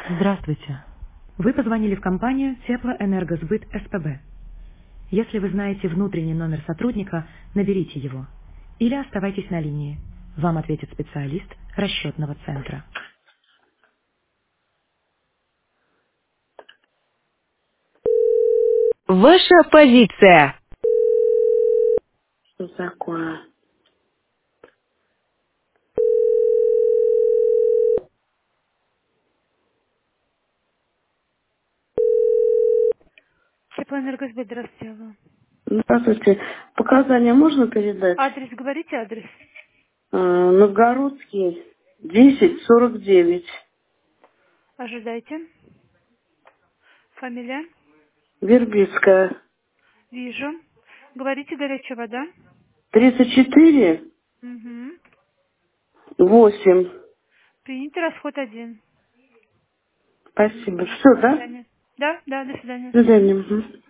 Здравствуйте. Вы позвонили в компанию Теплоэнергосбыт СПБ. Если вы знаете внутренний номер сотрудника, наберите его. Или оставайтесь на линии. Вам ответит специалист расчетного центра. Ваша позиция. Что такое? Теплоэнергосбыт, здравствуйте. Алло. Здравствуйте. Показания можно передать? Адрес, говорите адрес. Новгородский, 1049. Ожидайте. Фамилия. Вербицкая. Вижу. Говорите, горячая вода. 34, Угу. 8. Примите расход 1. Спасибо. Все, До да? свидания. Да, до свидания. До свидания. Мгм.